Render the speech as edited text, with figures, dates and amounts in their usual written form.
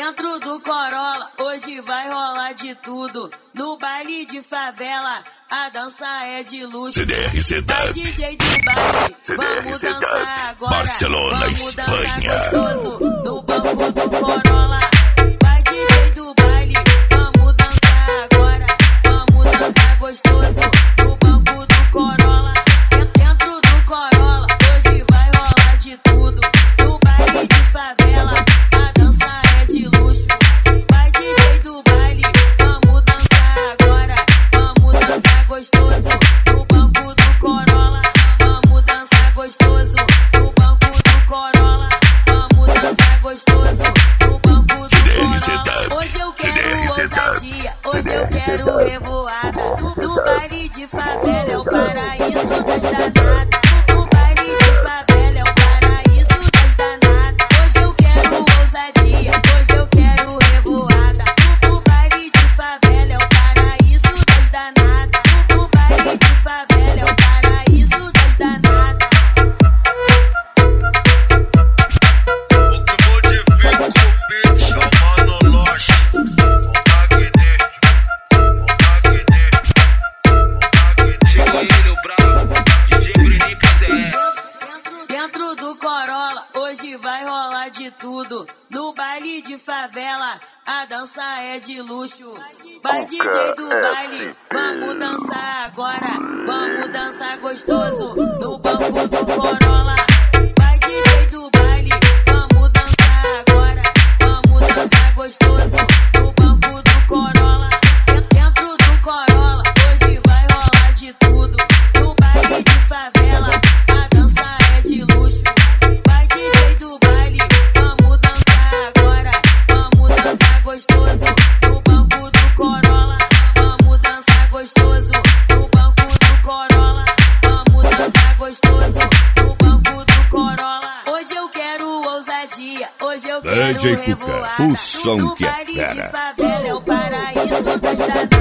Dentro do Corolla, hoje vai rolar de tudo. No baile de favela, a dança é de luxo. CDRZ Vai DJ do baile, vamos dançar agora. Barcelona, vamos Espanha. dançar gostoso no banco do Corolla. Vai DJ do baile, vamos dançar agora. Vamos dançar gostoso no banco do Corolla. Dentro do Corolla, hoje vai rolar de tudo. No baile de favela, a dança é de luxo. Vai DJ do baile, vamos dançar agora. Vamos dançar gostoso no banco do Corolla. Vamos dançar gostoso no banco do Corolla. Vamos dançar gostoso no banco do Corolla. Hoje eu quero ousadia, hoje eu quero revoada. No baile de favela é o paraíso das danadas. No baile de favela é o paraíso das danadas. Hoje eu quero ousadia, hoje eu quero revoada. No baile de favela é o paraíso das danadas. No baile de favela é o paraíso das danadas. O que modifica o beat é o Mano Loche, o Magnífico, chegou ele, o bravo, DJ Bruninho KZS. Dentro do Corolla, hoje vai rolar de tudo. No baile de favela, a dança é de luxo. Vai DJ do baile, vamos dançar agora. Vamos dançar gostoso no banco do Corolla. Vai DJ do baile, vamos dançar agora. Vamos dançar gostoso no banco do Corolla. Dentro do Corolla, hoje vai rolar de tudo. No baile de favela, a dança é de luxo. Vai DJ do baile, vamos dançar agora. Vamos dançar gostoso no banco do Corolla. Vamos dançar gostoso no banco do Corolla. Vamos dançar gostoso no banco do Corolla. Hoje eu quero ousadia, hoje eu quero DJ Cuca, revoada. o som No que é baile fera. de favela é o paraíso das danadas.